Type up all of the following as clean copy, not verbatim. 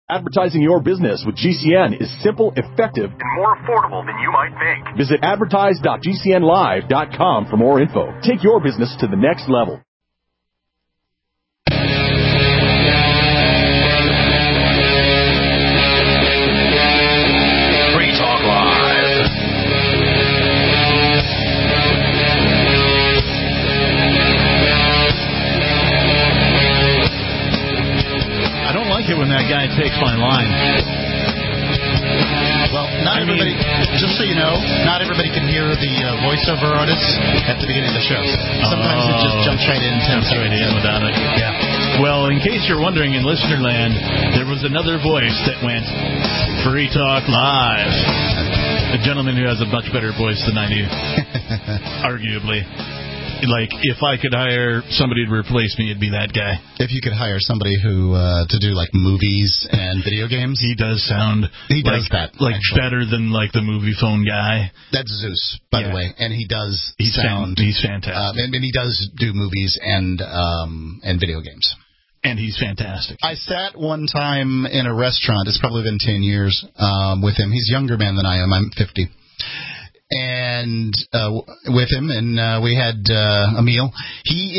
Advertising your business with GCN is simple, effective, and more affordable than you might think. Visit advertise.gcnlive.com for more info. Take your business to the next level. Free Talk Live. I don't like it when that guy takes my line. Well, not everybody, just so you know, not everybody can hear the voiceover artists at the beginning of the show. Sometimes it just jumps right in 10 seconds. Right in without it. Yeah. Well, in case you're wondering, in listener land, there was another voice that went Free Talk Live. A gentleman who has a much better voice than I do, arguably. Like, if I could hire somebody to replace me, it'd be that guy. If you could hire somebody who to do like movies and video games, he does sound. He does that like actually. better than like the movie phone guy. That's Zeus, by the way, and he does sound. He's fantastic, and he does do movies and video games. And he's fantastic. I sat one time in a restaurant. It's probably been 10 years with him. He's a younger man than I am. I'm 50. And with him, and we had a meal. He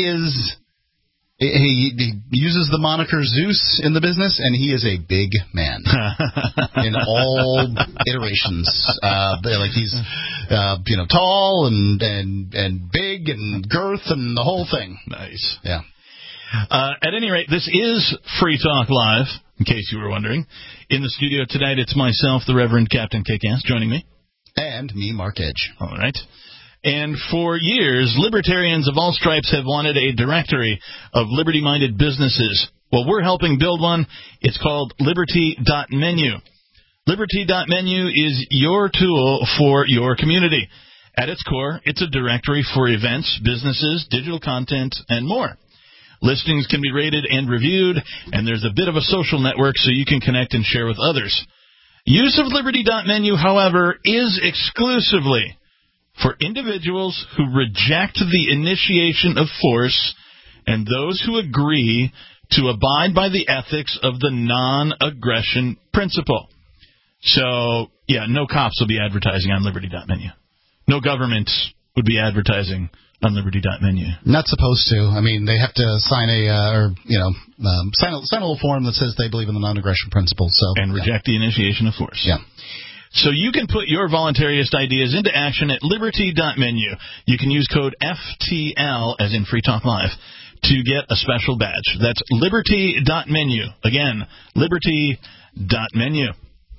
uses the moniker Zeus in the business, and he is a big man in all iterations. Like he's tall and big and girth and the whole thing. Nice. Yeah. At any rate, this is Free Talk Live, in case you were wondering. In the studio tonight, it's myself, the Reverend Captain Kickass, joining me. And me, Mark Edge. All right. And for years, libertarians of all stripes have wanted a directory of liberty-minded businesses. Well, we're helping build one. It's called Liberty.menu. Liberty.menu is your tool for your community. At its core, it's a directory for events, businesses, digital content, and more. Listings can be rated and reviewed, and there's a bit of a social network so you can connect and share with others. Use of Liberty.menu, however, is exclusively for individuals who reject the initiation of force and those who agree to abide by the ethics of the non-aggression principle. So, yeah, no cops will be advertising on Liberty.menu. No government would be advertising on Liberty.menu. Not supposed to. I mean, they have to sign sign a little form that says they believe in the non-aggression principle. And reject the initiation of force. Yeah. So you can put your voluntarist ideas into action at Liberty.menu. You can use code FTL, as in Free Talk Live, to get a special badge. That's Liberty.menu. Again, Liberty.menu.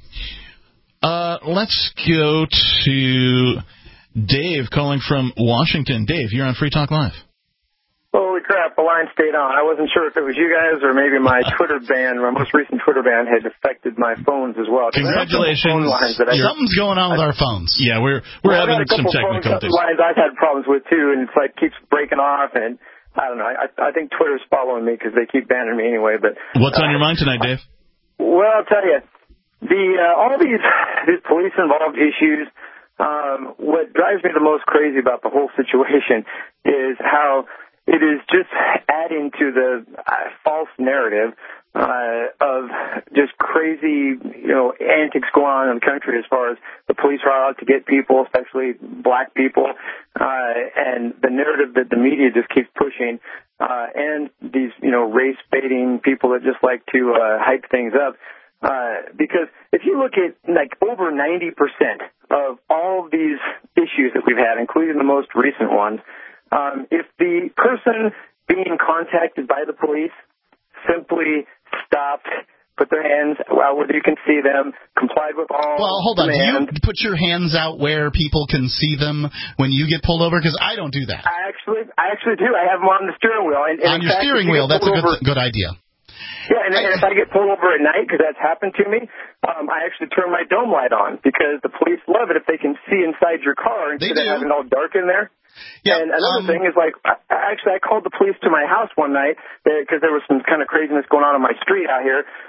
Let's go to Dave calling from Washington. Dave, you're on Free Talk Live. Holy crap, the line stayed on. I wasn't sure if it was you guys or maybe my Twitter ban, my most recent Twitter ban had affected my phones as well. Congratulations. Something's going on with our phones. Yeah, we're having some technical difficulties. Lines I've had problems with too, and it's like keeps breaking off, and I don't know. I think Twitter's following me because they keep banning me anyway. But what's on your mind tonight, Dave? Well, I'll tell you, all these police-involved issues. What drives me the most crazy about the whole situation is how it is just adding to the false narrative of just crazy, antics going on in the country as far as the police are out to get people, especially black people, and the narrative that the media just keeps pushing, and these, race-baiting people that just like to hype things up. Because if you look at like over 90% of all these issues that we've had, including the most recent ones, if the person being contacted by the police simply stopped, put their hands where you can see them, complied with all hold on. demands. Do you put your hands out where people can see them when you get pulled over? Because I don't do that. I actually do. I have them on the steering wheel. And on your steering wheel, that's a good idea. Yeah, and if I get pulled over at night, because that's happened to me, I actually turn my dome light on because the police love it if they can see inside your car instead of having it all dark in there. Yeah, and another thing is, like, I called the police to my house one night because there was some kind of craziness going on my street out here.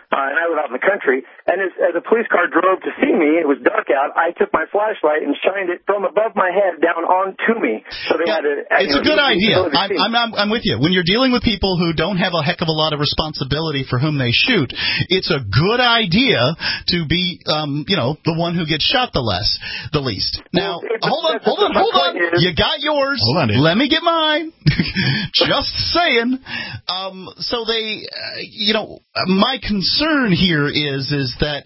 and I live out in the country. And as a police car drove to see me, it was dark out, I took my flashlight and shined it from above my head down onto me. So they had to, it's a good idea. I'm with you. When you're dealing with people who don't have a heck of a lot of responsibility for whom they shoot, it's a good idea to be, the one who gets shot the least. Now, hold on. You got yours. Hold on, dude. Let me get mine. Just saying. So they, my concern here is that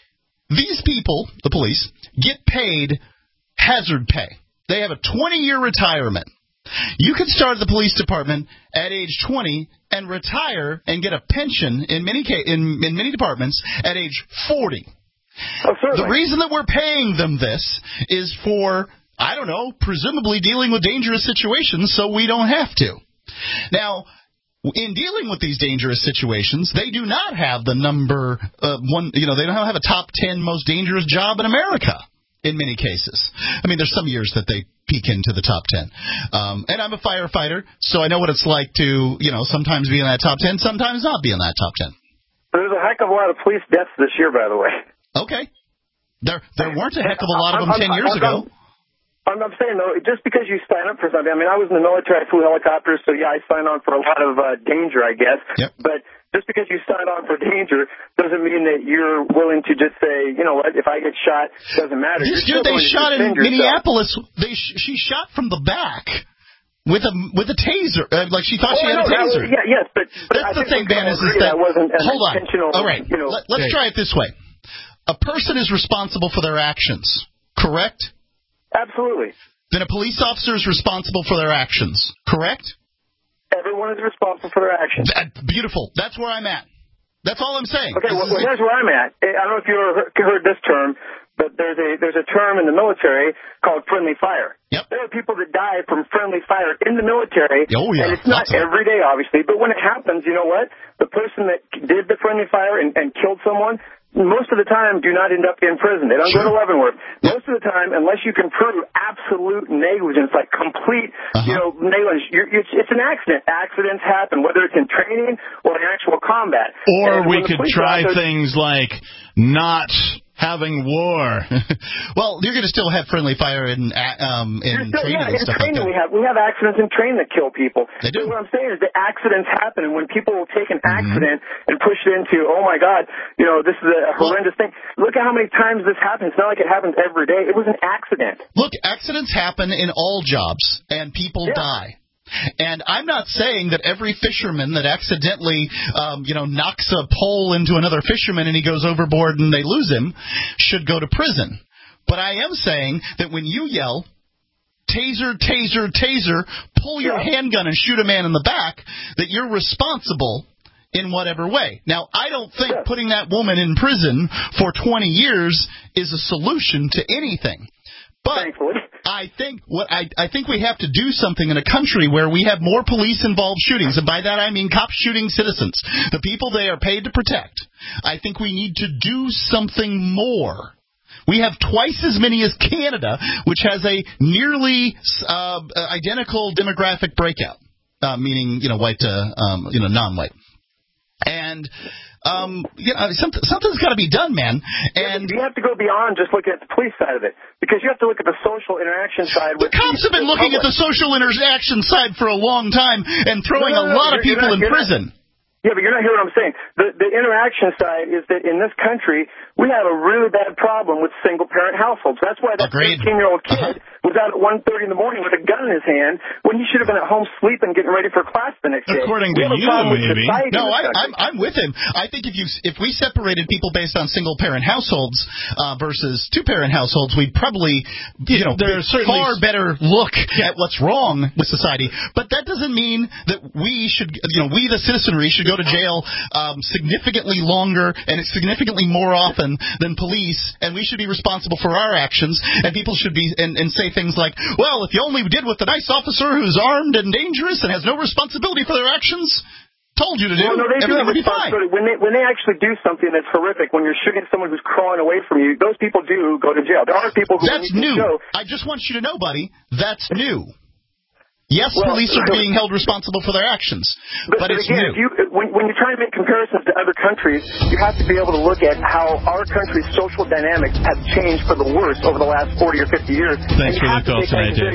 these people, the police, get paid hazard pay. They have a 20-year retirement. You can start at the police department at age 20 and retire and get a pension in many departments at age 40. Oh, the reason that we're paying them this is for, presumably dealing with dangerous situations so we don't have to. Now, in dealing with these dangerous situations, they do not have the number they don't have a top 10 most dangerous job in America in many cases. I mean, there's some years that they peak into the top 10. And I'm a firefighter, so I know what it's like to, sometimes be in that top 10, sometimes not be in that top 10. There's a heck of a lot of police deaths this year, by the way. Okay. There weren't a heck of a lot of them 10 years ago. I'm saying, though, just because you sign up for something, I mean, I was in the military, I flew helicopters, so, yeah, I signed on for a lot of danger, I guess. Yep. But just because you signed on for danger doesn't mean that you're willing to just say, you know what, if I get shot, it doesn't matter. This dude they shot in Minneapolis, she shot from the back with a taser. Like she thought she had a taser. Yes, but that's the thing, Ben, is that wasn't an hold on. intentional. All right, let's try it this way. A person is responsible for their actions, correct? Absolutely. Then a police officer is responsible for their actions, correct? Everyone is responsible for their actions. Beautiful. That's where I'm at. That's all I'm saying. Okay, well, here's where I'm at. I don't know if you ever heard this term, but there's a term in the military called friendly fire. Yep. There are people that die from friendly fire in the military. Oh, yeah. And it's not every day, obviously, but when it happens, you know what? The person that did the friendly fire and killed someone, most of the time do not end up in prison. They don't go to Leavenworth. Most of the time, unless you can prove absolute negligence, like complete, negligence, it's an accident. Accidents happen, whether it's in training or in actual combat. Or we could try things like not having war. Well, you're going to still have friendly fire in training and stuff like that. We have accidents in training that kill people. They do. So what I'm saying is that accidents happen, and when people will take an accident and push it into, oh my God, this is a horrendous thing. Look at how many times this happens. It's not like it happens every day. It was an accident. Look, accidents happen in all jobs, and people die. And I'm not saying that every fisherman that accidentally, knocks a pole into another fisherman and he goes overboard and they lose him should go to prison. But I am saying that when you yell, taser, taser, taser, pull your handgun and shoot a man in the back, that you're responsible in whatever way. Now, I don't think putting that woman in prison for 20 years is a solution to anything. But thankfully, I think we have to do something in a country where we have more police-involved shootings, and by that I mean cops shooting citizens, the people they are paid to protect. I think we need to do something more. We have twice as many as Canada, which has a nearly identical demographic breakout, meaning white to non-white, and. Something's got to be done, man. And you have to go beyond just looking at the police side of it, because you have to look at the social interaction side. The cops have been looking at the social interaction side for a long time and throwing a lot of people in prison. Yeah, but you're not hearing what I'm saying. The interaction side is that in this country, we have a really bad problem with single-parent households. That's why that 15-year-old kid was out at 1:30 in the morning with a gun in his hand when he should have been at home sleeping, getting ready for class the next day. According to you, maybe. No, I'm with him. I think if we separated people based on single-parent households versus two-parent households, we'd probably, there's far better look at what's wrong with society. But that doesn't mean that we should, we the citizenry should go to jail significantly longer and significantly more often than police, and we should be responsible for our actions, and people should be and say things like, well, if you only did what the nice officer who's armed and dangerous and has no responsibility for their actions told you to do, everything would be fine. When they actually do something that's horrific, when you're shooting someone who's crawling away from you, those people do go to jail. There are people who that's new. I just want you to know, buddy, that's new. Yes, police are being held responsible for their actions, but it's again, new. When you try to make comparisons to other countries, you have to be able to look at how our country's social dynamics have changed for the worse over the last 40 or 50 years. Thanks for the call tonight, Dave.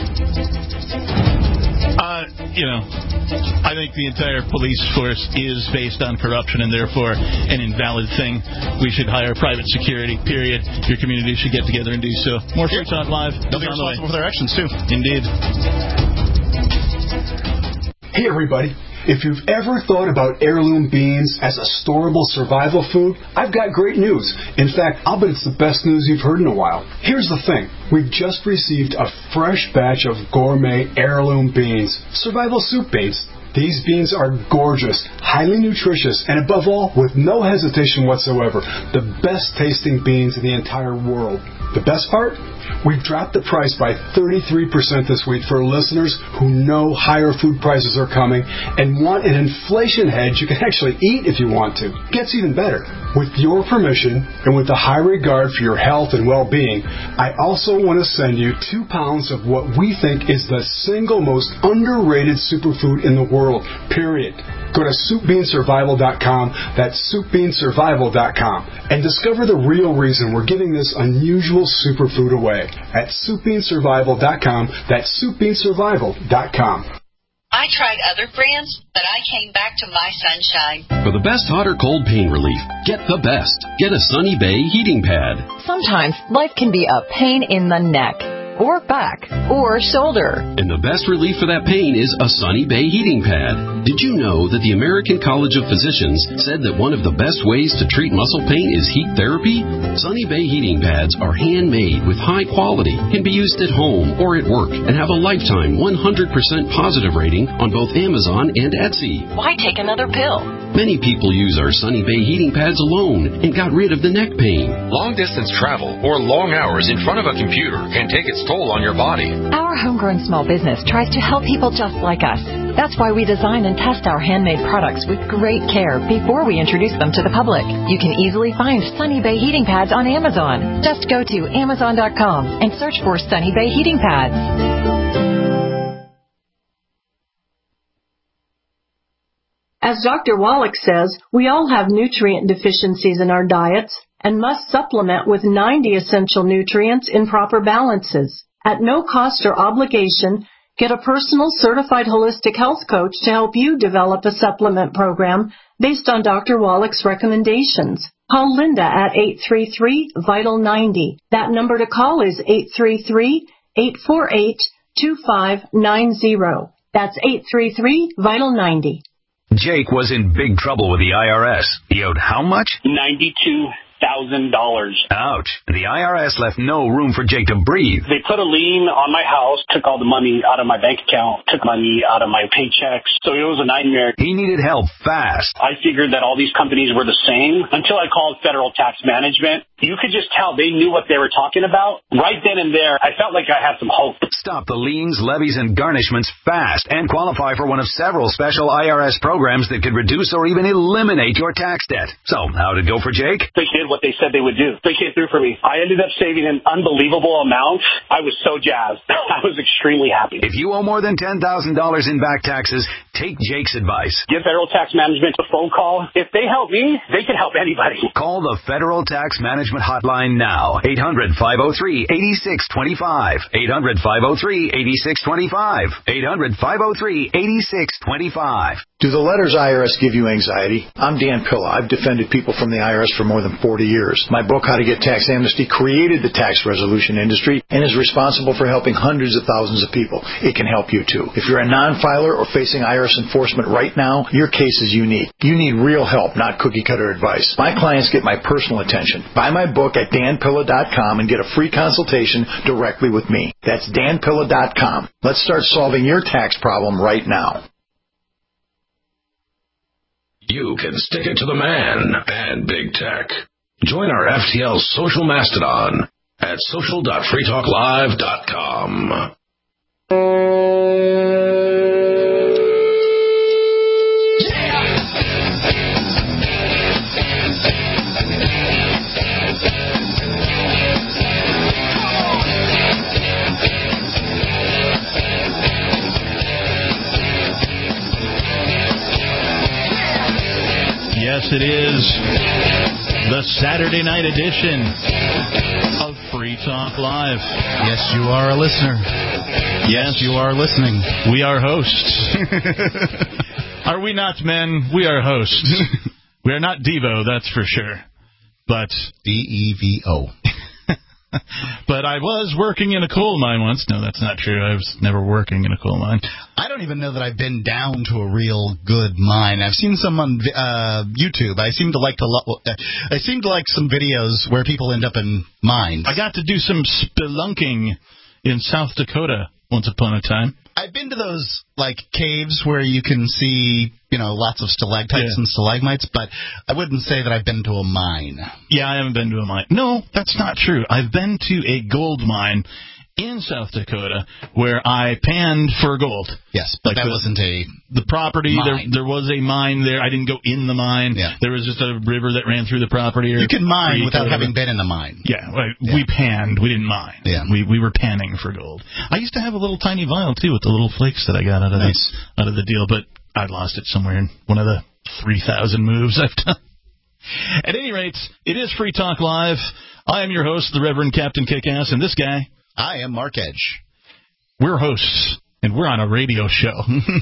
I think the entire police force is based on corruption and therefore an invalid thing. We should hire private security, period. Your community should get together and do so. More Free Talk Live. They'll be responsible for their actions, too. Indeed. Hey, everybody. If you've ever thought about heirloom beans as a storable survival food, I've got great news. In fact, I'll bet it's the best news you've heard in a while. Here's the thing. We've just received a fresh batch of gourmet heirloom beans, survival soup beans. These beans are gorgeous, highly nutritious, and above all, with no hesitation whatsoever, the best tasting beans in the entire world. The best part? We've dropped the price by 33% this week for listeners who know higher food prices are coming and want an inflation hedge you can actually eat if you want to. It gets even better. With your permission and with a high regard for your health and well-being, I also want to send you 2 pounds of what we think is the single most underrated superfood in the world, period. Go to SoupBeanSurvival.com, that's SoupBeanSurvival.com, and discover the real reason we're giving this unusual superfood away at SoupBeanSurvival.com, that's SoupBeanSurvival.com. I tried other brands, but I came back to My Sunshine. For the best hot or cold pain relief, get the best. Get a Sunny Bay heating pad. Sometimes life can be a pain in the neck, or back, or shoulder. And the best relief for that pain is a Sunny Bay heating pad. Did you know that the American College of Physicians said that one of the best ways to treat muscle pain is heat therapy? Sunny Bay heating pads are handmade with high quality, can be used at home or at work, and have a lifetime 100% positive rating on both Amazon and Etsy. Why take another pill? Many people use our Sunny Bay heating pads alone and got rid of the neck pain. Long-distance travel or long hours in front of a computer can take its toll on your body. Our homegrown small business tries to help people just like us. That's why we design and test our handmade products with great care before we introduce them to the public. You can easily find Sunny Bay heating pads on Amazon. Just go to Amazon.com and search for Sunny Bay heating pads. As Dr. Wallach says, we all have nutrient deficiencies in our diets and must supplement with 90 essential nutrients in proper balances. At no cost or obligation, get a personal certified holistic health coach to help you develop a supplement program based on Dr. Wallach's recommendations. Call Linda at 833-VITAL-90. That number to call is 833-848-2590. That's 833-VITAL-90. Jake was in big trouble with the IRS. He owed how much? $92,000. Ouch. The IRS left no room for Jake to breathe. They put a lien on my house, took all the money out of my bank account, took money out of my paychecks. So it was a nightmare. He needed help fast. I figured that all these companies were the same until I called Federal Tax Management. You could just tell they knew what they were talking about. Right then and there, I felt like I had some hope. Stop the liens, levies, and garnishments fast and qualify for one of several special IRS programs that could reduce or even eliminate your tax debt. So, how'd it go for Jake? They did what they said they would do. They came through for me. I ended up saving an unbelievable amount. I was so jazzed. I was extremely happy. If you owe more than $10,000 in back taxes, take Jake's advice. Give Federal Tax Management a phone call. If they help me, they can help anybody. Call the Federal Tax Management Hotline now. 800-503-8625. 800-503-8625. 800-503-8625. Do the letters IRS give you anxiety? I'm Dan Pilla. I've defended people from the IRS for more than 40 years. My book, How to Get Tax Amnesty, created the tax resolution industry and is responsible for helping hundreds of thousands of people. It can help you, too. If you're a non-filer or facing IRS enforcement right now, your case is unique. You need real help, not cookie-cutter advice. My clients get my personal attention. Buy my book at danpilla.com and get a free consultation directly with me. That's danpilla.com. Let's start solving your tax problem right now. You can stick it to the man and big tech. Join our FTL social mastodon at social.freetalklive.com. it is the Saturday night edition of Free Talk Live. Yes, you are a listener. Yes, you are listening. We are hosts. Are we not, men? We are hosts. We are not Devo, that's for sure. But D-E-V-O. But I was working in a coal mine once. No, that's not true. I was never working in a coal mine. I don't even know that I've been down to a real good mine. I've seen some on YouTube. I seem to like some videos where people end up in mines. I got to do some spelunking in South Dakota once upon a time. I've been to those, like, caves where you can see, lots of stalactites and stalagmites, but I wouldn't say that I've been to a mine. Yeah, I haven't been to a mine. No, that's not true. I've been to a gold mine in South Dakota where I panned for gold. Yes, but that wasn't the property. There was a mine there. I didn't go in the mine. Yeah. There was just a river that ran through the property. You can mine without having been in the mine. Yeah, we panned. We didn't mine. Yeah. We were panning for gold. I used to have a little tiny vial, too, with the little flakes that I got out of the deal, but I lost it somewhere in one of the 3,000 moves I've done. At any rate, it is Free Talk Live. I am your host, the Reverend Captain Kickass, and this guy... I am Mark Edge. We're hosts, and we're on a radio show.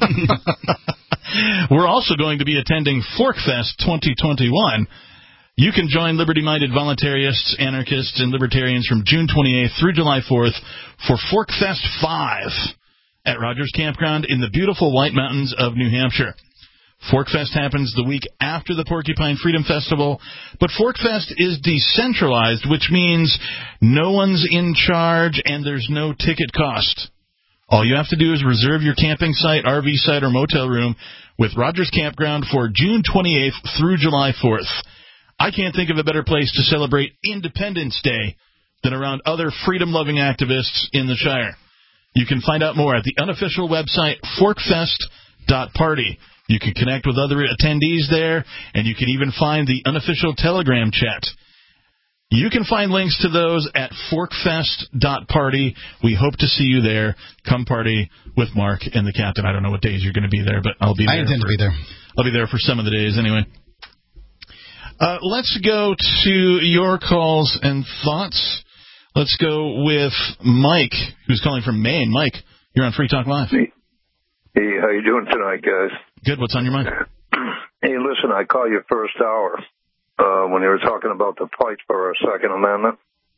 We're also going to be attending ForkFest 2021. You can join liberty-minded voluntarists, anarchists, and libertarians from June 28th through July 4th for ForkFest 5 at Rogers Campground in the beautiful White Mountains of New Hampshire. ForkFest happens the week after the Porcupine Freedom Festival, but ForkFest is decentralized, which means no one's in charge and there's no ticket cost. All you have to do is reserve your camping site, RV site, or motel room with Rogers Campground for June 28th through July 4th. I can't think of a better place to celebrate Independence Day than around other freedom-loving activists in the Shire. You can find out more at the unofficial website, forkfest.party. You can connect with other attendees there, and you can even find the unofficial Telegram chat. You can find links to those at forkfest.party. We hope to see you there. Come party with Mark and the captain. I don't know what days you're going to be there, but I'll be there. I intend to be there. I'll be there for some of the days anyway. Let's go to your calls and thoughts. Let's go with Mike, who's calling from Maine. Mike, you're on Free Talk Live. Hey, how you doing tonight, guys? Good. What's on your mind? Hey, listen, I called you first hour when you were talking about the fight for our Second Amendment.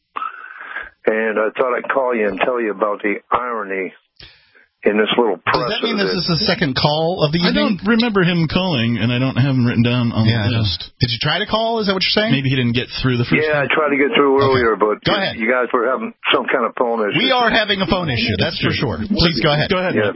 And I thought I'd call you and tell you about the irony in this little presser. Does that mean this is the second call of the evening? I don't remember him calling, and I don't have him written down on the list. Did you try to call? Is that what you're saying? Maybe he didn't get through the first time. I tried to get through earlier, but you guys were having some kind of phone issue. We are having a phone issue, that's for sure. Please go ahead. Go ahead. Yeah.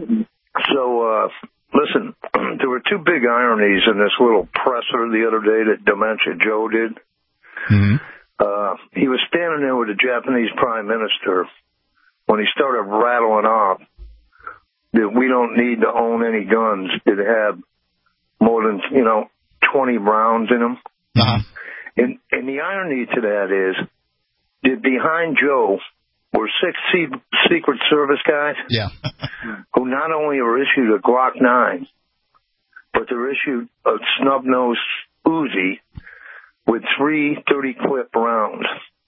So, listen, there were two big ironies in this little presser the other day that Dementia Joe did. Mm-hmm. He was standing there with the Japanese Prime Minister when he started rattling off that we don't need to own any guns that have more than, 20 rounds in them. Uh-huh. And the irony to that is that behind Joe were 6 Secret Service guys who not only were issued a Glock 9, but they're issued a snub-nosed Uzi with 3 30-clip rounds.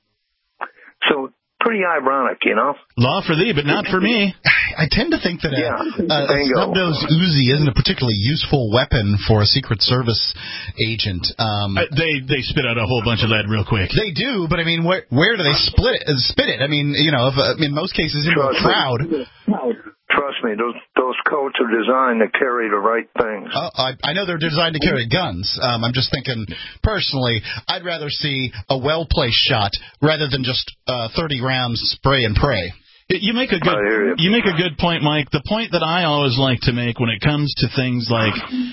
So pretty ironic, Law for thee, but not for me. I tend to think that a snub-nosed Uzi isn't a particularly useful weapon for a Secret Service agent. They spit out a whole bunch of lead real quick. They do, but I mean, where do they spit it? I mean, in most cases into a crowd. Trust me, those coats are designed to carry the right things. I know they're designed to carry guns. I'm just thinking, personally, I'd rather see a well-placed shot rather than just 30 rounds spray and pray. You make a good point, Mike. The point that I always like to make when it comes to things like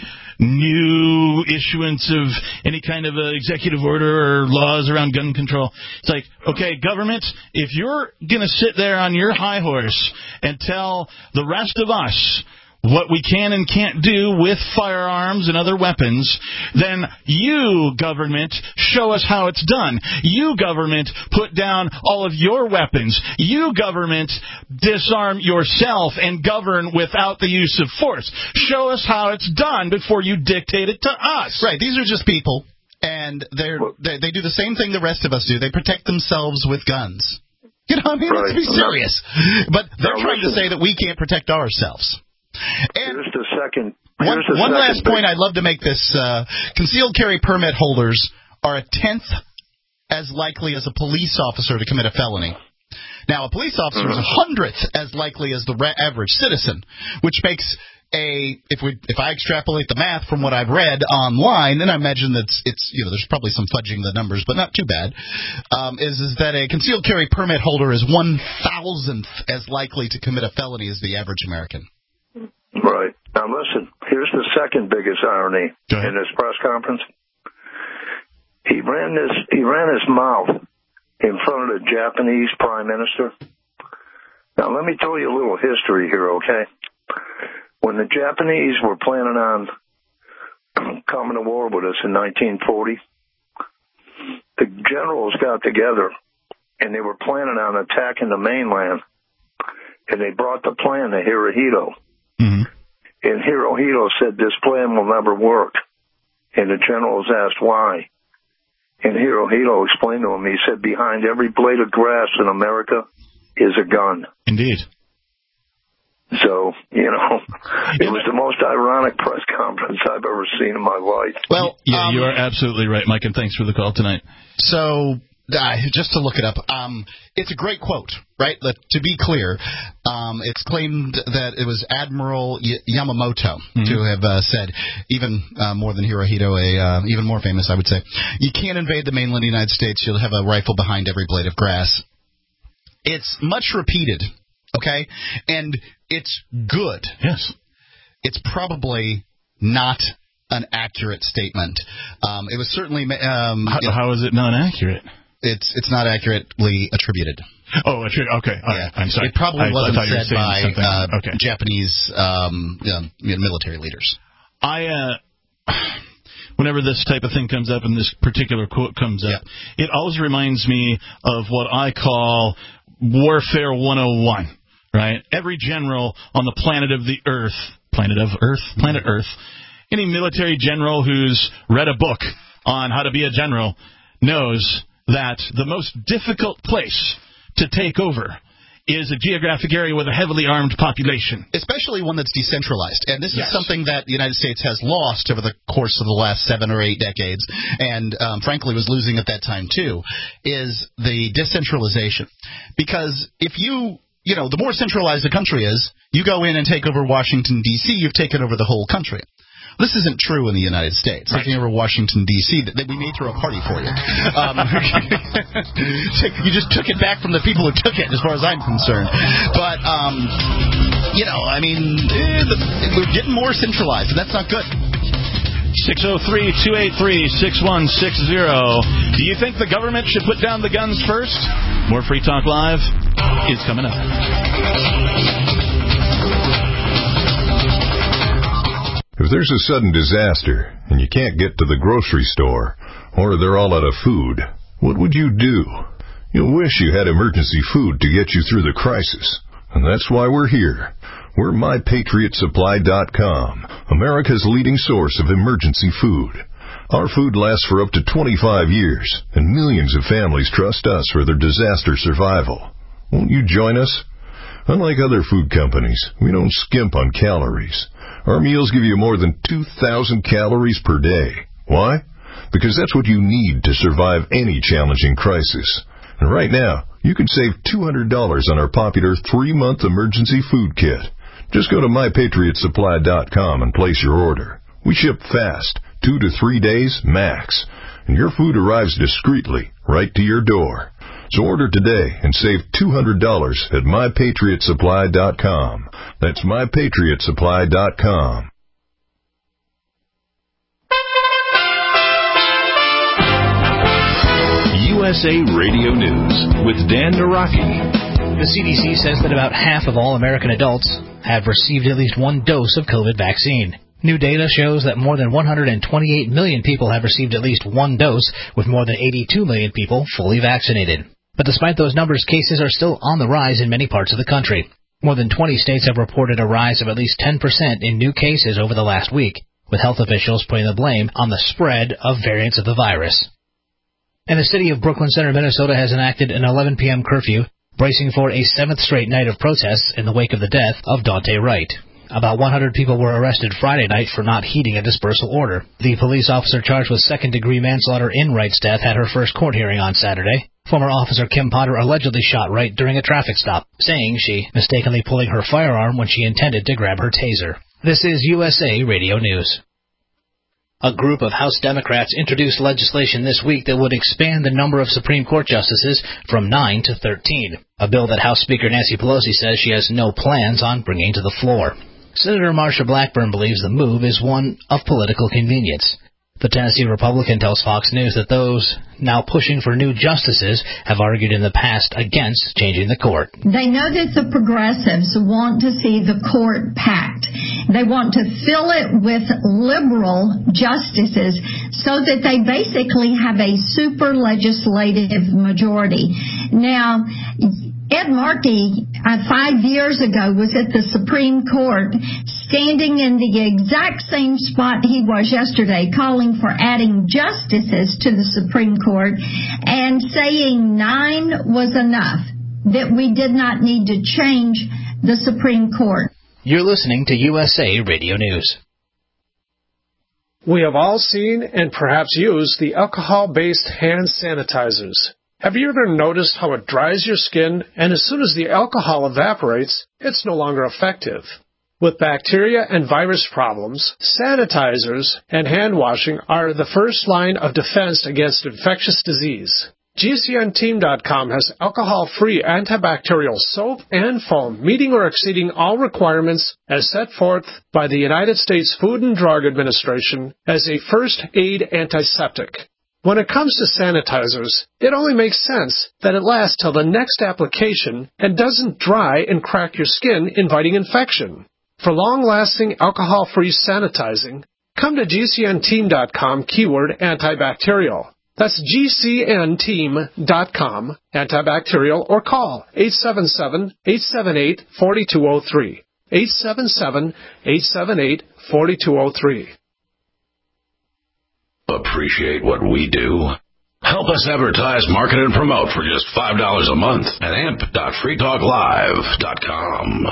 new issuance of any kind of executive order or laws around gun control, it's like, okay, government, if you're going to sit there on your high horse and tell the rest of us what we can and can't do with firearms and other weapons, then you, government, show us how it's done. You, government, put down all of your weapons. You, government, disarm yourself and govern without the use of force. Show us how it's done before you dictate it to us. Right. These are just people, and they do the same thing the rest of us do. They protect themselves with guns. You know, I mean, let's be serious. But they're trying to say that we can't protect ourselves. And here's the second. One last point I'd love to make this. Concealed carry permit holders are a tenth as likely as a police officer to commit a felony. Now, a police officer is a hundredth as likely as the average citizen, which makes if I extrapolate the math from what I've read online, then I imagine that there's probably some fudging the numbers, but not too bad. Is that a concealed carry permit holder is 1,000th as likely to commit a felony as the average American. Right. Now listen, here's the second biggest irony in this press conference. He ran his mouth in front of the Japanese Prime Minister. Now let me tell you a little history here, okay? When the Japanese were planning on coming to war with us in 1940, the generals got together and they were planning on attacking the mainland, and they brought the plan to Hirohito. Mm-hmm. And Hirohito said this plan will never work. And the generals asked why. And Hirohito explained to him, he said, behind every blade of grass in America is a gun. Indeed. So, it was the most ironic press conference I've ever seen in my life. Well, yeah, you are absolutely right, Mike, and thanks for the call tonight. So, just to look it up, it's a great quote, right? To be clear, it's claimed that it was Admiral Yamamoto to have said, even more than Hirohito, even more famous, I would say, you can't invade the mainland United States, you'll have a rifle behind every blade of grass. It's much repeated. Okay? And it's good. Yes. It's probably not an accurate statement. It was certainly... how is it not accurate? It's not accurately attributed. Oh, okay. All right. I'm sorry. It probably wasn't said by Japanese military leaders. Whenever this type of thing comes up and this particular quote comes up, it always reminds me of what I call Warfare 101. Right? Every general on the planet Earth, any military general who's read a book on how to be a general knows that the most difficult place to take over is a geographic area with a heavily armed population. Especially one that's decentralized. And this is something that the United States has lost over the course of the last 7 or 8 decades, and frankly was losing at that time too, is the decentralization. Because if the more centralized the country is, you go in and take over Washington, D.C., you've taken over the whole country. This isn't true in the United States. Right. Taking over Washington, D.C., we may throw a party for you. You just took it back from the people who took it, as far as I'm concerned. But, we're getting more centralized, and that's not good. 603-283-6160. Do you think the government should put down the guns first? More Free Talk Live is coming up. If there's a sudden disaster and you can't get to the grocery store, or they're all out of food, what would you do? You'll wish you had emergency food to get you through the crisis. And that's why we're here. We're MyPatriotSupply.com, America's leading source of emergency food. Our food lasts for up to 25 years, and millions of families trust us for their disaster survival. Won't you join us? Unlike other food companies, we don't skimp on calories. Our meals give you more than 2,000 calories per day. Why? Because that's what you need to survive any challenging crisis. And right now, you can save $200 on our popular 3-month emergency food kit. Just go to MyPatriotSupply.com and place your order. We ship fast, 2 to 3 days max, and your food arrives discreetly right to your door. So order today and save $200 at MyPatriotSupply.com. That's MyPatriotSupply.com. USA Radio News with Dan Naraki. The CDC says that about half of all American adults have received at least one dose of COVID vaccine. New data shows that more than 128 million people have received at least one dose, with more than 82 million people fully vaccinated. But despite those numbers, cases are still on the rise in many parts of the country. More than 20 states have reported a rise of at least 10% in new cases over the last week, with health officials putting the blame on the spread of variants of the virus. And the city of Brooklyn Center, Minnesota has enacted an 11 p.m. curfew, bracing for a 7th straight night of protests in the wake of the death of Daunte Wright. About 100 people were arrested Friday night for not heeding a dispersal order. The police officer charged with second-degree manslaughter in Wright's death had her first court hearing on Saturday. Former officer Kim Potter allegedly shot Wright during a traffic stop, saying she mistakenly pulling her firearm when she intended to grab her taser. This is USA Radio News. A group of House Democrats introduced legislation this week that would expand the number of Supreme Court justices from 9 to 13, a bill that House Speaker Nancy Pelosi says she has no plans on bringing to the floor. Senator Marsha Blackburn believes the move is one of political convenience. The Tennessee Republican tells Fox News that those now pushing for new justices have argued in the past against changing the court. They know that the progressives want to see the court packed. They want to fill it with liberal justices so that they basically have a super legislative majority. Now, Ed Markey, 5 years ago, was at the Supreme Court, standing in the exact same spot he was yesterday, calling for adding justices to the Supreme Court and saying 9 was enough, that we did not need to change the Supreme Court. You're listening to USA Radio News. We have all seen and perhaps used the alcohol-based hand sanitizers. Have you ever noticed how it dries your skin, and as soon as the alcohol evaporates, it's no longer effective? With bacteria and virus problems, sanitizers and hand washing are the first line of defense against infectious disease. GCNteam.com has alcohol-free antibacterial soap and foam, meeting or exceeding all requirements as set forth by the United States Food and Drug Administration as a first-aid antiseptic. When it comes to sanitizers, it only makes sense that it lasts till the next application and doesn't dry and crack your skin, inviting infection. For long-lasting alcohol-free sanitizing, come to GCNteam.com keyword antibacterial. That's GCNteam.com antibacterial, or call 877-878-4203. 877-878-4203. Appreciate what we do? Help us advertise, market, and promote for just $5 a month at amp.freetalklive.com.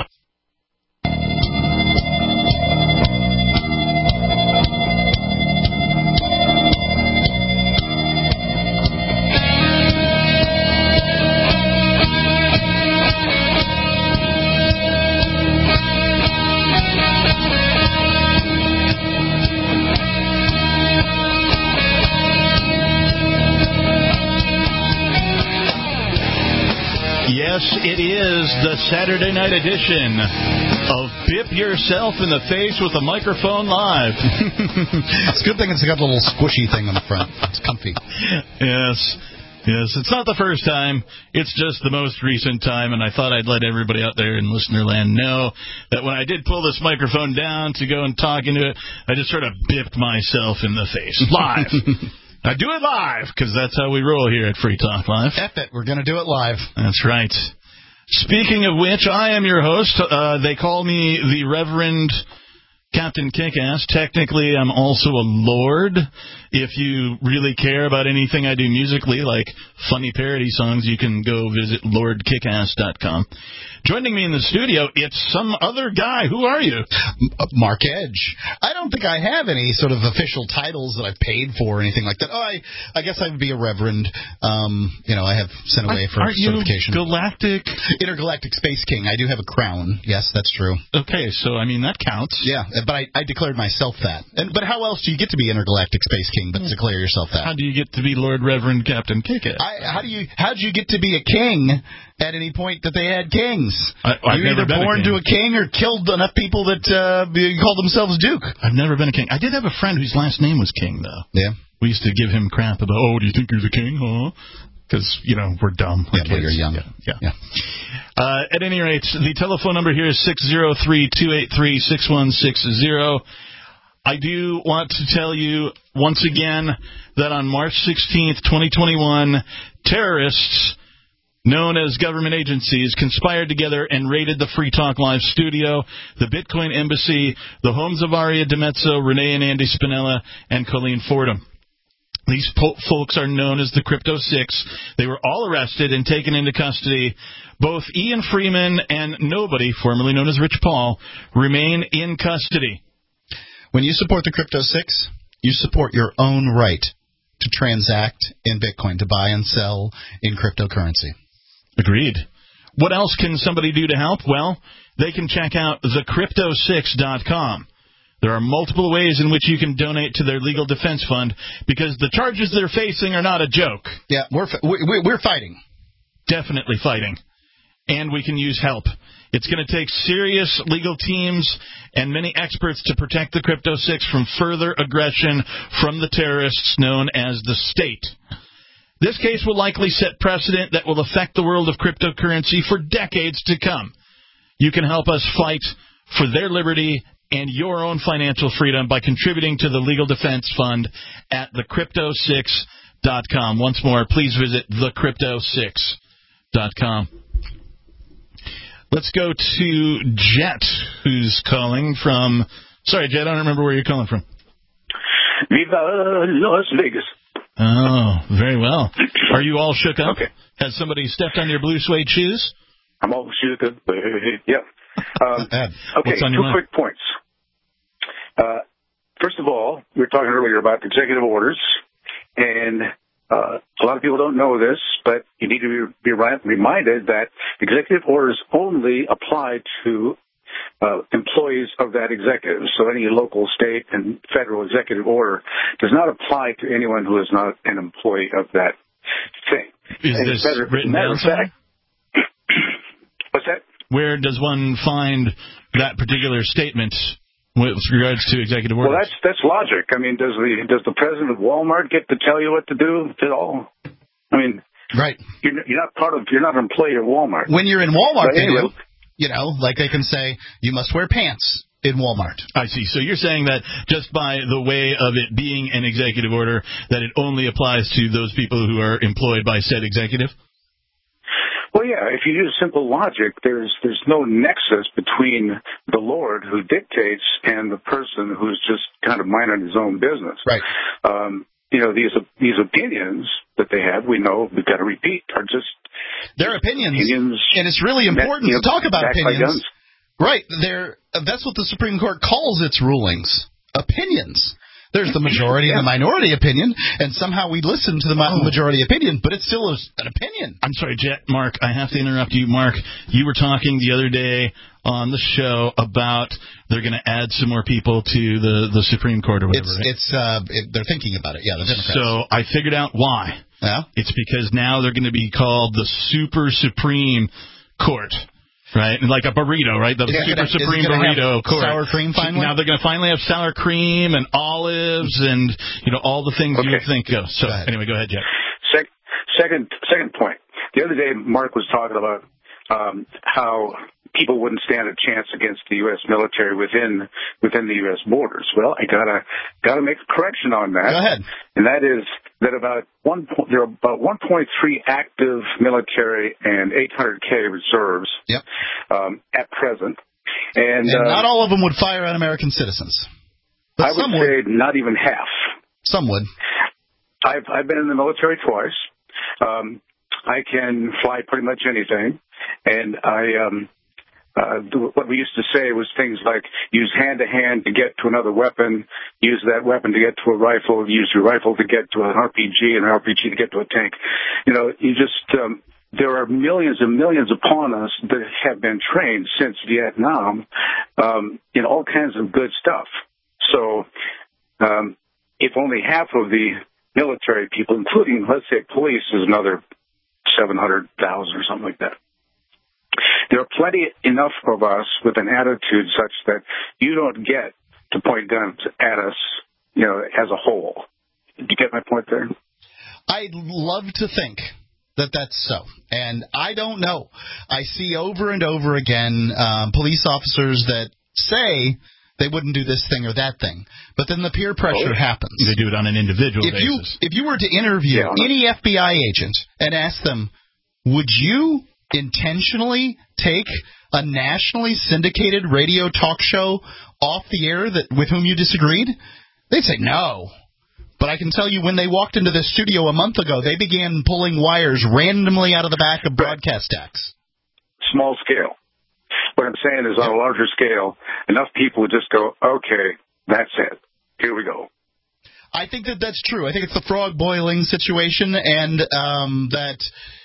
Yes, it is the Saturday night edition of Bip Yourself in the Face with a Microphone Live. It's a good thing it's got a little squishy thing on the front. It's comfy. Yes, it's not the first time. It's just the most recent time, and I thought I'd let everybody out there in listener land know that when I did pull this microphone down to go and talk into it, I just sort of bipped myself in the face. Live. I do it live, because that's how we roll here at Free Talk Live. F it, we're going to do it live. That's right. Speaking of which, I am your host. They call me the Reverend Captain Kickass. Technically, I'm also a lord. If you really care about anything I do musically, like funny parody songs, you can go visit lordkickass.com. Joining me in the studio, it's some other guy. Who are you? Mark Edge. I don't think I have any sort of official titles that I've paid for or anything like that. Oh, I guess I would be a reverend. I have sent away for certification. Aren't you Intergalactic Space King. I do have a crown. Yes, that's true. Okay, so, that counts. Yeah, but I declared myself that. But how else do you get to be Intergalactic Space King but declare yourself that? How do you get to be Lord Reverend Captain Kickass? How'd you get to be a king at any point that they had kings? You're either born to a king or killed enough people that call themselves Duke. I've never been a king. I did have a friend whose last name was King, though. Yeah. We used to give him crap about, do you think you're the king, huh? because, we're dumb. Yeah, well, you're young. Yeah. At any rate, the telephone number here is 603-283-6160. I do want to tell you once again that on March 16th, 2021, terrorists known as government agencies conspired together and raided the Free Talk Live studio, the Bitcoin Embassy, the homes of Aria DiMezzo, Renee and Andy Spinella, and Colleen Fordham. These folks are known as the Crypto Six. They were all arrested and taken into custody. Both Ian Freeman and Nobody, formerly known as Rich Paul, remain in custody. When you support the Crypto Six, you support your own right to transact in Bitcoin, to buy and sell in cryptocurrency. Agreed. What else can somebody do to help? Well, they can check out thecrypto6.com. There are multiple ways in which you can donate to their legal defense fund because the charges they're facing are not a joke. Yeah, we're fighting. Definitely fighting. And we can use help. It's going to take serious legal teams and many experts to protect the Crypto Six from further aggression from the terrorists known as the state. This case will likely set precedent that will affect the world of cryptocurrency for decades to come. You can help us fight for their liberty and your own financial freedom by contributing to the Legal Defense Fund at thecrypto6.com. Once more, please visit thecrypto6.com. Let's go to Jet, who's calling from... Sorry, Jet, I don't remember where you're calling from. Viva Las Vegas. Oh, very well. Are you all shook up? Okay. Has somebody stepped on your blue suede shoes? I'm all shook up. Yep. Okay, two quick points. First of all, we were talking earlier about executive orders, and a lot of people don't know this, but you need to be reminded that executive orders only apply to employees of that executive. So any local, state, and federal executive order does not apply to anyone who is not an employee of that thing. Is this written down somewhere? What's that? Where does one find that particular statement with regards to executive orders? Well, that's logic. I mean, does the president of Walmart get to tell you what to do at all? I mean, right? You're not an employee of Walmart. When you're in Walmart, anyway, like they can say you must wear pants in Walmart. I see. So you're saying that just by the way of it being an executive order, that it only applies to those people who are employed by said executive? Well, yeah, if you use simple logic, there's no nexus between the Lord who dictates and the person who's just kind of minding his own business. Right. These opinions that they have, we've got to repeat, are just their opinions, and it's really important to talk about opinions. Right. That's what the Supreme Court calls its rulings. Opinions. There's the majority and the minority opinion, and somehow we listen to the majority opinion, but it's still an opinion. I'm sorry, Mark, I have to interrupt you. Mark, you were talking the other day on the show about they're going to add some more people to the Supreme Court or whatever. They're thinking about it, yeah, the Democrats. So I figured out why. Yeah? It's because now they're going to be called the Super Supreme Court. Right, like a burrito, right? The Super Supreme Burrito Court. Sour cream finally? Now they're going to finally have sour cream and olives and all the things you would think of. So anyway, go ahead, Jeff. Second point. The other day, Mark was talking about how people wouldn't stand a chance against the U.S. military within the U.S. borders. Well, I gotta make a correction on that. Go ahead. And that is that there are about 1.3 active military and 800K reserves at present. And not all of them would fire on American citizens. But I would say not even half. Some would. I've been in the military twice. I can fly pretty much anything, and what we used to say was things like use hand-to-hand to get to another weapon, use that weapon to get to a rifle, use your rifle to get to an RPG, and an RPG to get to a tank. There are millions and millions upon us that have been trained since Vietnam in all kinds of good stuff. So if only half of the military people, including, let's say, police, is another 700,000 or something like that. There are plenty enough of us with an attitude such that you don't get to point guns at us, as a whole. Did you get my point there? I'd love to think that's so. And I don't know. I see over and over again police officers that say they wouldn't do this thing or that thing. But then the peer pressure happens. They do it on an individual basis. If you were to interview any FBI agent and ask them, would you intentionally take a nationally syndicated radio talk show off the air with whom you disagreed? They'd say no. But I can tell you when they walked into this studio a month ago, they began pulling wires randomly out of the back of broadcast decks. Small scale. What I'm saying is on a larger scale, enough people would just go, okay, that's it. Here we go. I think that's true. I think it's the frog boiling situation, and that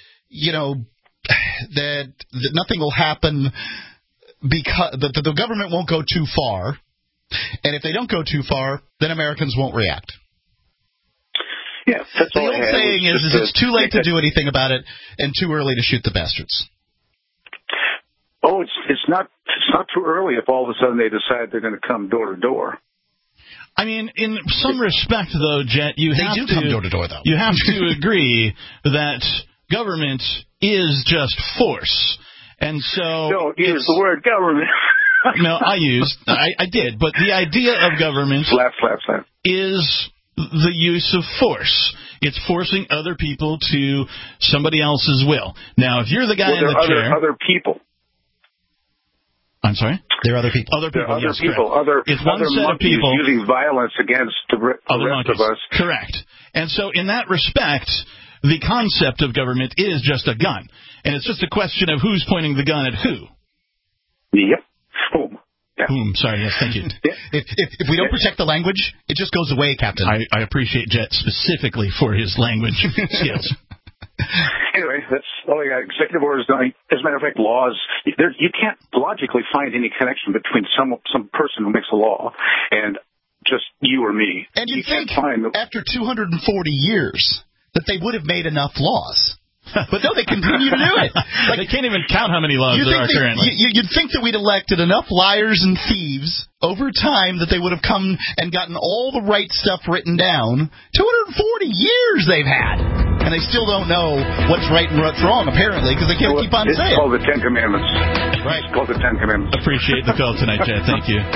nothing will happen because the government won't go too far. And if they don't go too far, then Americans won't react. Yeah, that's the old saying is it's too late to do anything about it and too early to shoot the bastards. Oh, it's not too early if all of a sudden they decide they're going to come door to door. I mean, in some respect, though, Jet, they do come door to door, though. You have to agree that government is just force, and so don't use the word government. No, I did, but the idea of government slap is the use of force. It's forcing other people to somebody else's will. Now, if you're the guy in the chair, other people. I'm sorry? There are other people. Other people, other yes, people. It's one set of people using violence against the rest of us. Correct. And so in that respect, the concept of government is just a gun. And it's just a question of who's pointing the gun at who. Yep. Whom. Yeah. Whom. Sorry, yes, thank you. If we don't protect the language, it just goes away, Captain. I appreciate Jet specifically for his language skills. Anyway, that's all I got. Executive orders. As a matter of fact, laws. You can't logically find any connection between some person who makes a law and just you or me. And you think after 240 years that they would have made enough laws. But no, they continue to do it. Like, they can't even count how many laws there are currently. You'd think that we'd elected enough liars and thieves over time that they would have come and gotten all the right stuff written down. 240 years they've had. And they still don't know what's right and what's wrong, apparently, because they can't keep on saying it. It's called the Ten Commandments. Right. It's called the Ten Commandments. Appreciate the call tonight, Chad. Thank you.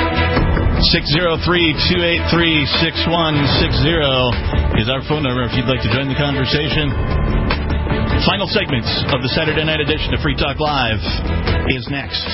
603-283-6160 is our phone number if you'd like to join the conversation. Final segments of the Saturday night edition of Free Talk Live is next.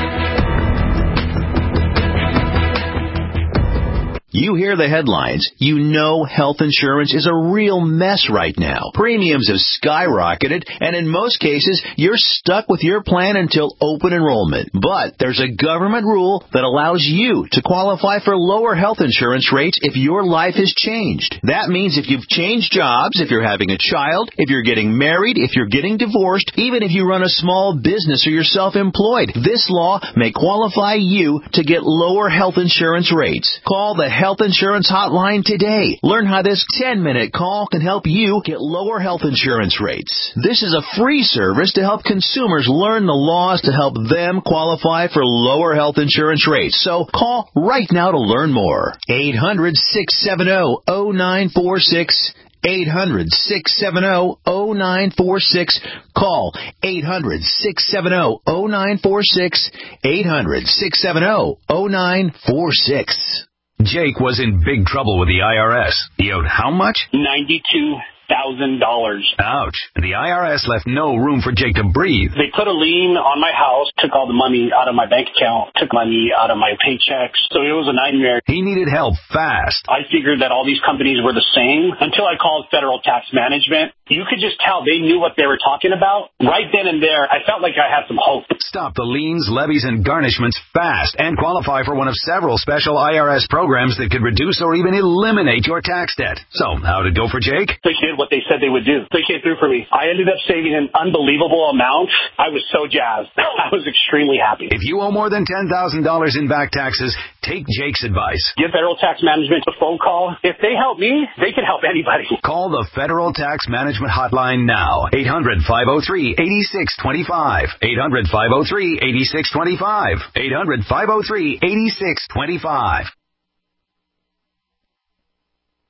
You hear the headlines. You know health insurance is a real mess right now. Premiums have skyrocketed, and in most cases, you're stuck with your plan until open enrollment. But there's a government rule that allows you to qualify for lower health insurance rates if your life has changed. That means if you've changed jobs, if you're having a child, if you're getting married, if you're getting divorced, even if you run a small business or you're self-employed, this law may qualify you to get lower health insurance rates. Call the Health Insurance Hotline today. Learn how this 10-minute call can help you get lower health insurance rates. This is a free service to help consumers learn the laws to help them qualify for lower health insurance rates. So call right now to learn more. 800-670-0946. 800-670-0946. Call 800-670-0946. 800-670-0946. Jake was in big trouble with the IRS. He owed how much? $92,000. Ouch. The IRS left no room for Jake to breathe. They put a lien on my house, took all the money out of my bank account, took money out of my paychecks. So it was a nightmare. He needed help fast. I figured that all these companies were the same until I called Federal Tax Management. You could just tell they knew what they were talking about. Right then and there, I felt like I had some hope. Stop the liens, levies, and garnishments fast and qualify for one of several special IRS programs that could reduce or even eliminate your tax debt. So, how'd it go for Jake? They did what they said they would do. They came through for me. I ended up saving an unbelievable amount. I was so jazzed. I was extremely happy. If you owe more than $10,000 in back taxes, take Jake's advice. Give Federal Tax Management a phone call. If they help me, they can help anybody. Call the Federal Tax Management Hotline now. 800-503-8625. 800-503-8625. 800-503-8625.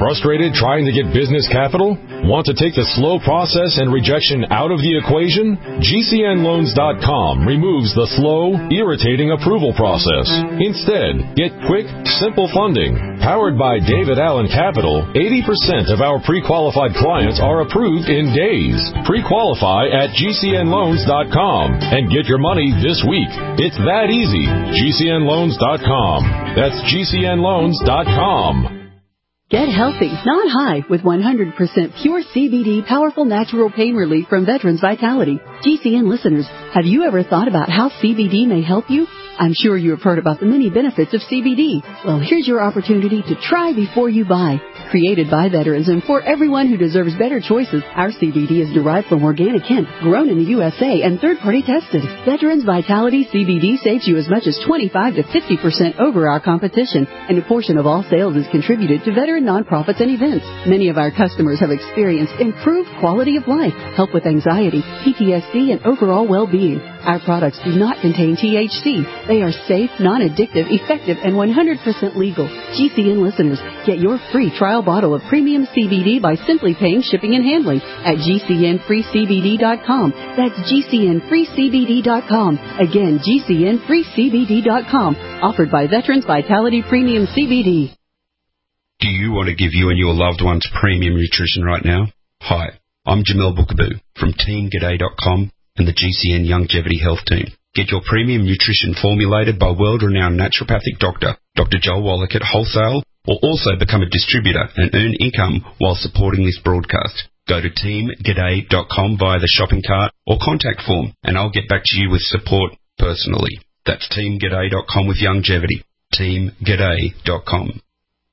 Frustrated trying to get business capital? Want to take the slow process and rejection out of the equation? GCNLoans.com removes the slow, irritating approval process. Instead, get quick, simple funding. Powered by David Allen Capital, 80% of our pre-qualified clients are approved in days. Pre-qualify at GCNLoans.com and get your money this week. It's that easy. GCNLoans.com. That's GCNLoans.com. Get healthy, not high, with 100% pure CBD powerful natural pain relief from Veterans Vitality. GCN listeners, have you ever thought about how CBD may help you? I'm sure you have heard about the many benefits of CBD. Well, here's your opportunity to try before you buy. Created by veterans and for everyone who deserves better choices, our CBD is derived from organic hemp, grown in the USA, and third-party tested. Veterans Vitality CBD saves you as much as 25 to 50% over our competition, and a portion of all sales is contributed to veteran nonprofits and events. Many of our customers have experienced improved quality of life, help with anxiety, PTSD, and overall well-being. Our products do not contain THC. They are safe, non-addictive, effective, and 100% legal. GCN listeners, get your free trial bottle of premium CBD by simply paying shipping and handling at GCNFreeCBD.com. That's GCNFreeCBD.com. Again, GCNFreeCBD.com. Offered by Veterans Vitality Premium CBD. Do you want to give you and your loved ones premium nutrition right now? Hi, I'm Jamel Bookaboo from TeamGaday.com and the GCN Longevity Health Team. Get your premium nutrition formulated by world-renowned naturopathic doctor, Dr. Joel Wallach at Wholesale, or also become a distributor and earn income while supporting this broadcast. Go to TeamGaday.com via the shopping cart or contact form, and I'll get back to you with support personally. That's TeamGaday.com with longevity. TeamGaday.com.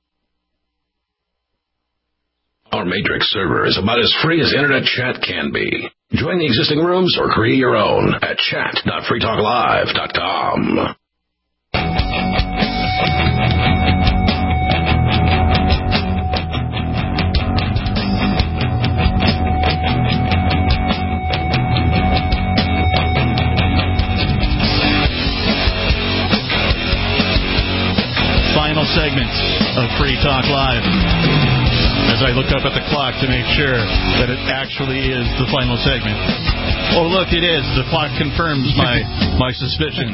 Our Matrix server is about as free as internet chat can be. Join the existing rooms or create your own at chat.freetalklive.com. Final segment of Free Talk Live. As I look up at the clock to make sure that it actually is the final segment. Oh, look, it is. The clock confirms my suspicions.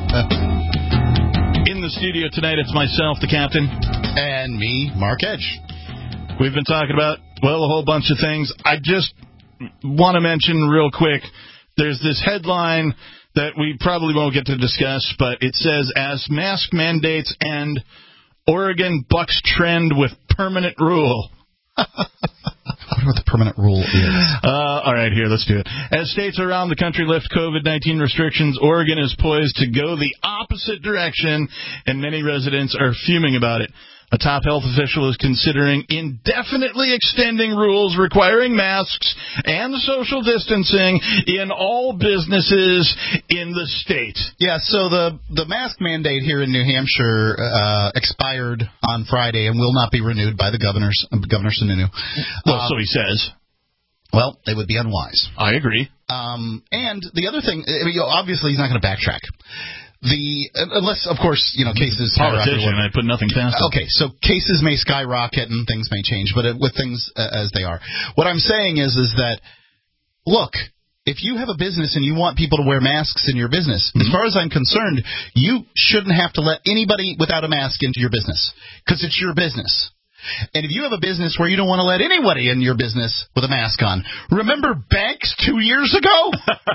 In the studio tonight, it's myself, the captain. And me, Mark Edge. We've been talking about, well, a whole bunch of things. I just want to mention real quick, there's this headline that we probably won't get to discuss, but it says, as mask mandates end, Oregon bucks trend with permanent rule. I wonder what the permanent rule is. All right, here, let's do it. As states around the country lift COVID-19 restrictions, Oregon is poised to go the opposite direction, and many residents are fuming about it. A top health official is considering indefinitely extending rules requiring masks and social distancing in all businesses in the state. Yeah, so the mask mandate here in New Hampshire expired on Friday and will not be renewed by the Governor Sununu. Well, so he says. Well, they would be unwise. I agree. And the other thing, obviously he's not going to backtrack. Unless, of course, cases politician, I put nothing past him. Okay, so cases may skyrocket and things may change, but with things as they are. What I'm saying is that, look, if you have a business and you want people to wear masks in your business, as far as I'm concerned, you shouldn't have to let anybody without a mask into your business, because it's your business. And if you have a business where you don't want to let anybody in your business with a mask on, remember banks 2 years ago?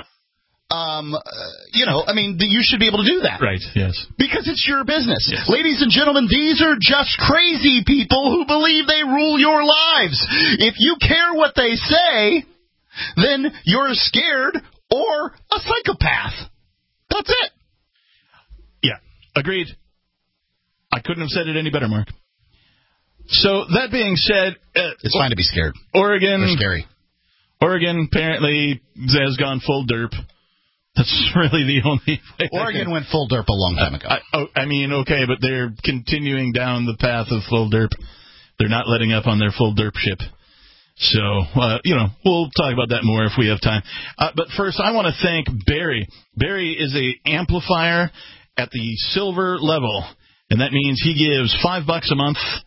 You should be able to do that. Right, yes. Because it's your business. Yes. Ladies and gentlemen, these are just crazy people who believe they rule your lives. If you care what they say, then you're scared or a psychopath. That's it. Yeah, agreed. I couldn't have said it any better, Mark. So, that being said... it's fine to be scared. Oregon... They're scary. Oregon apparently has gone full derp. That's really the only way. Oregon went full derp a long time ago. Okay, but they're continuing down the path of full derp. They're not letting up on their full derp ship. So, we'll talk about that more if we have time. But first, I want to thank Barry. Barry is an amplifier at the silver level, and that means he gives $5 a month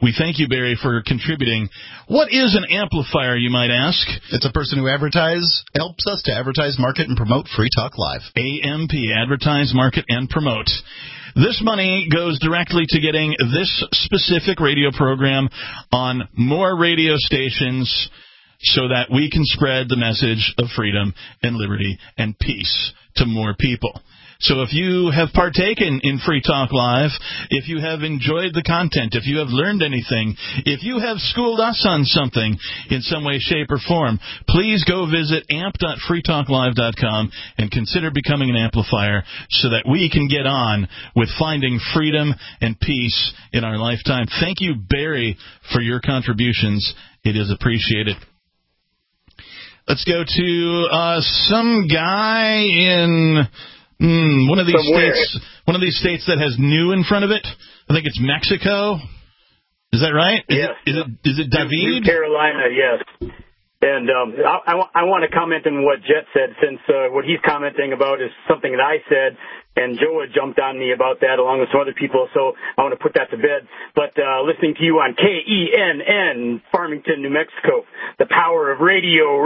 We thank you, Barry, for contributing. What is an amplifier, you might ask? It's a person who helps us to advertise, market, and promote Free Talk Live. AMP, advertise, market, and promote. This money goes directly to getting this specific radio program on more radio stations so that we can spread the message of freedom and liberty and peace to more people. So if you have partaken in Free Talk Live, if you have enjoyed the content, if you have learned anything, if you have schooled us on something in some way, shape, or form, please go visit amp.freetalklive.com and consider becoming an amplifier so that we can get on with finding freedom and peace in our lifetime. Thank you, Barry, for your contributions. It is appreciated. Let's go to some guy in... one of these states that has new in front of it. I think it's Mexico. Is that right? Yes. Is it David? New Carolina, yes. And I want to comment on what Jet said, since what he's commenting about is something that I said, and Joe had jumped on me about that along with some other people, so I want to put that to bed. But listening to you on KENN, Farmington, New Mexico, the power of radio.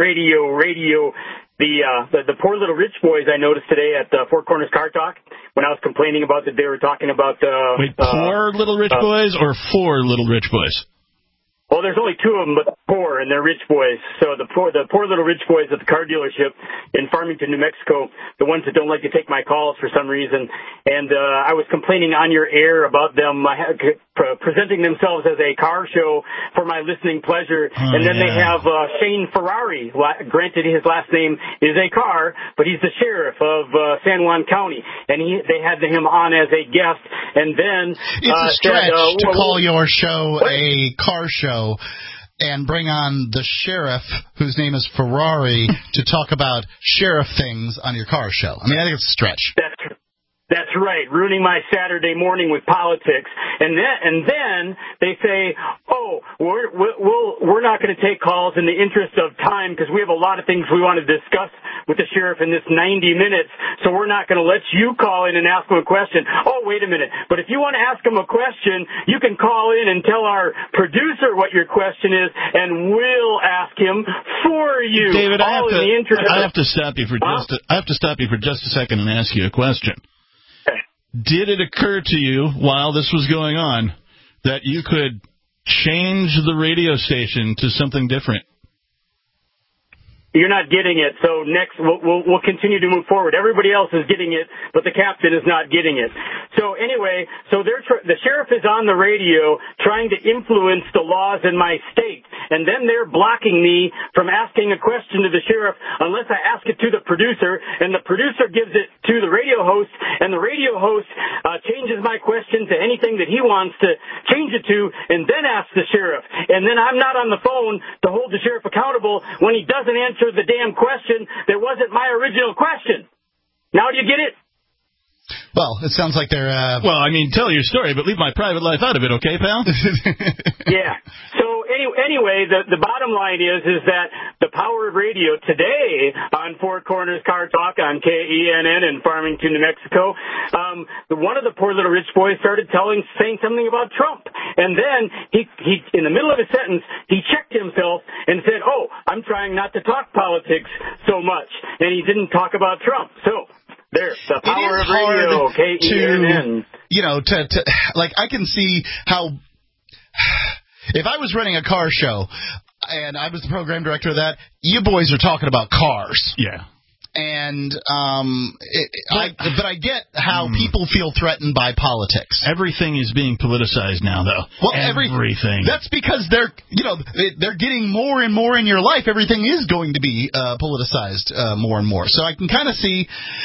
The poor little rich boys I noticed today at Four Corners Car Talk when I was complaining about that they were talking about... Wait, poor little rich boys or four little rich boys? Well, there's only two of them, but poor, and they're rich boys. So the poor little rich boys at the car dealership in Farmington, New Mexico, the ones that don't like to take my calls for some reason. And I was complaining on your air about them presenting themselves as a car show for my listening pleasure. And then they have Shane Ferrari. Granted, his last name is a car, but he's the sheriff of San Juan County. And they had him on as a guest. And then it's a stretch to call your show a car show and bring on the sheriff, whose name is Ferrari, to talk about sheriff things on your car show. I mean, I think it's a stretch. That's right, ruining my Saturday morning with politics. And then they say, oh, we're not going to take calls in the interest of time because we have a lot of things we want to discuss with the sheriff in this 90 minutes, so we're not going to let you call in and ask him a question. Oh, wait a minute. But if you want to ask him a question, you can call in and tell our producer what your question is, and we'll ask him for you. David, I have to stop you for just a second and ask you a question. Did it occur to you while this was going on that you could change the radio station to something different? You're not getting it, so next we'll continue to move forward. Everybody else is getting it, but the captain is not getting it. So anyway, the sheriff is on the radio trying to influence the laws in my state, and then they're blocking me from asking a question to the sheriff unless I ask it to the producer, and the producer gives it to the radio host, and the radio host changes my question to anything that he wants to change it to, and then asks the sheriff. And then I'm not on the phone to hold the sheriff accountable when he doesn't answer the damn question that wasn't my original question. Now do you get it? Well, it sounds like they're... Well, I mean, tell your story, but leave my private life out of it, okay, pal? Yeah. So anyway, the bottom line is that the power of radio today on Four Corners Car Talk on KENN in Farmington, New Mexico, one of the poor little rich boys started saying something about Trump. And then he in the middle of a sentence, he checked himself and said, oh, I'm trying not to talk politics so much. And he didn't talk about Trump. So... There's the power of radio, KENN. I can see how, if I was running a car show and I was the program director of that, you boys are talking about cars. Yeah. And but I get how people feel threatened by politics. Everything is being politicized now, though. Well, everything. That's because they're getting more and more in your life. Everything is going to be politicized more and more. So I can kind of see,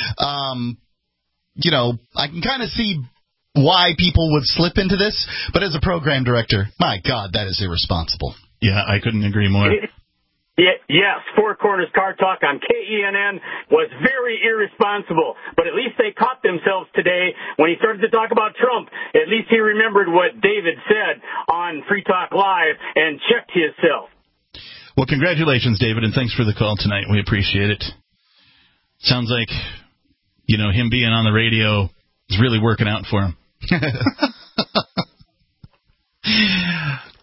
why people would slip into this. But as a program director, my God, that is irresponsible. Yeah, I couldn't agree more. Yes, Four Corners Car Talk on KENN was very irresponsible, but at least they caught themselves today when he started to talk about Trump. At least he remembered what David said on Free Talk Live and checked himself. Well, congratulations, David, and thanks for the call tonight. We appreciate it. Sounds like, him being on the radio is really working out for him.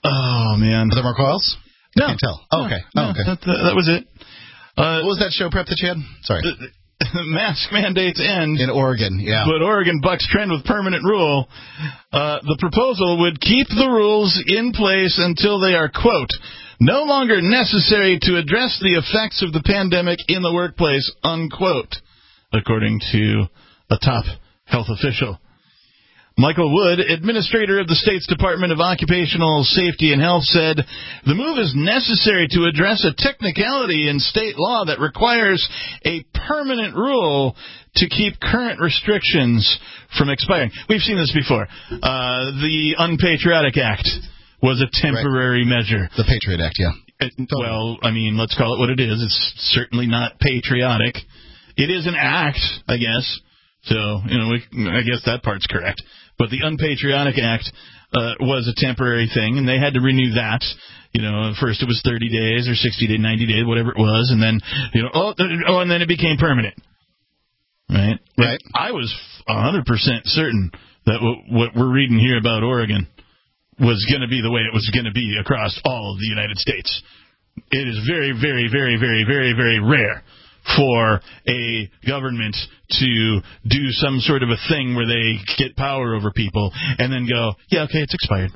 Oh, man. Are there more coils? No. I can't tell. Oh, okay. No, okay. That was it. What was that show prep that you had? Sorry. Mask mandates end. In Oregon, yeah. But Oregon bucks trend with permanent rule. The proposal would keep the rules in place until they are, quote, no longer necessary to address the effects of the pandemic in the workplace, unquote, according to a top health official. Michael Wood, administrator of the state's Department of Occupational Safety and Health, said the move is necessary to address a technicality in state law that requires a permanent rule to keep current restrictions from expiring. We've seen this before. The Unpatriotic Act was a temporary measure. The Patriot Act, yeah. Well, I mean, let's call it what it is. It's certainly not patriotic. It is an act, I guess. So, I guess that part's correct. But the Unpatriotic Act was a temporary thing, and they had to renew that. First it was 30 days or 60 days, 90 days, whatever it was, and then, and then it became permanent. Right? Right. I was 100% certain that what we're reading here about Oregon was going to be the way it was going to be across all of the United States. It is very, very, very, very, very, very rare for a government to do some sort of a thing where they get power over people and then go, yeah, okay, it's expired.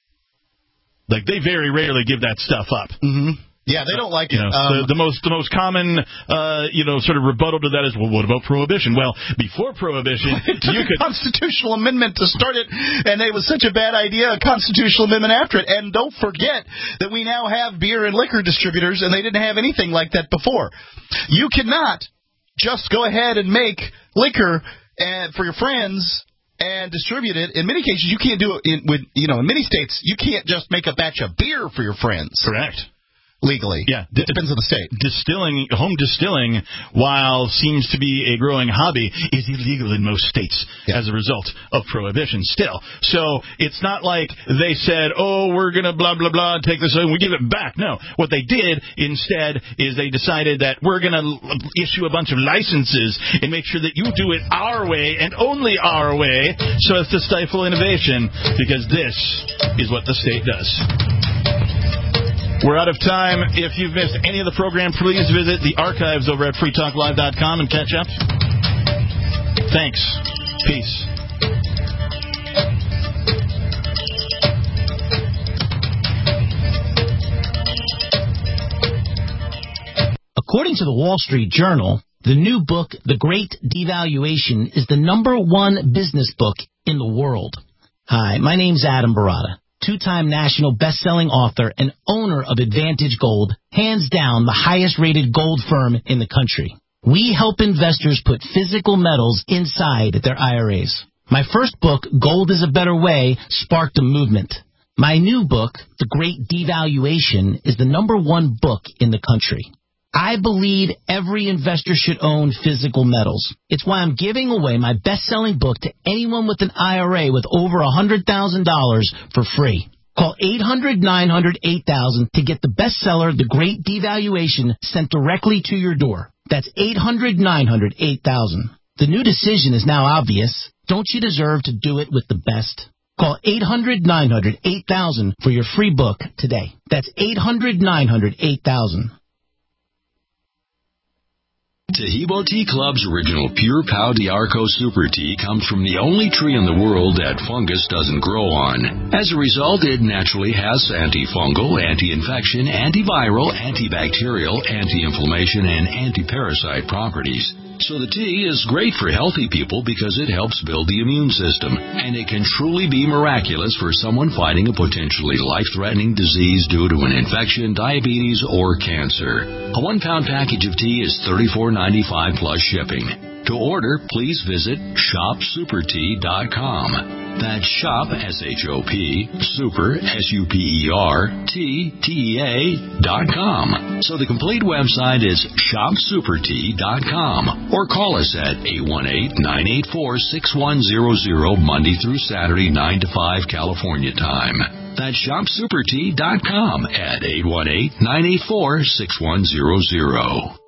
Like, they very rarely give that stuff up. Mm-hmm. Yeah, they don't like it. The most common, sort of rebuttal to that is, well, what about prohibition? Well, before prohibition, you could... constitutional amendment to start it, and it was such a bad idea, a constitutional amendment after it. And don't forget that we now have beer and liquor distributors, and they didn't have anything like that before. You cannot just go ahead and make liquor for your friends and distribute it. In many cases, you can't do it in many states. You can't just make a batch of beer for your friends. Correct. Legally. Yeah. It depends on the state. Home distilling, while seems to be a growing hobby, is illegal in most states as a result of prohibition still. So it's not like they said, oh, we're going to blah, blah, blah, take this and we give it back. No. What they did instead is they decided that we're going to issue a bunch of licenses and make sure that you do it our way and only our way so as to stifle innovation, because this is what the state does. We're out of time. If you've missed any of the program, please visit the archives over at freetalklive.com and catch up. Thanks. Peace. According to the Wall Street Journal, the new book, The Great Devaluation, is the #1 business book in the world. Hi, my name's Adam Barata. Two-time national best-selling author and owner of Advantage Gold, hands down the highest-rated gold firm in the country. We help investors put physical metals inside their IRAs. My first book, Gold is a Better Way, sparked a movement. My new book, The Great Devaluation, is the #1 book in the country. I believe every investor should own physical metals. It's why I'm giving away my best-selling book to anyone with an IRA with over $100,000 for free. Call 800-900-8000 to get the bestseller, The Great Devaluation, sent directly to your door. That's 800-900-8000. The new decision is now obvious. Don't you deserve to do it with the best? Call 800-900-8000 for your free book today. That's 800-900-8000. Taheebo Tea Club's original Pure Pau d'Arco Super Tea comes from the only tree in the world that fungus doesn't grow on. As a result, it naturally has antifungal, anti-infection, antiviral, antibacterial, anti-inflammation, and anti-parasite properties. So the tea is great for healthy people because it helps build the immune system, and it can truly be miraculous for someone fighting a potentially life-threatening disease due to an infection, diabetes, or cancer. A 1-pound package of tea is $34.95 plus shipping. To order, please visit shopsupertea.com. That's shop, S-H-O-P, super, SUPERTEA.com. So the complete website is shopsupertea.com. Or call us at 818-984-6100 Monday through Saturday, 9 to 5 California time. That's shopsupertea.com at 818-984-6100.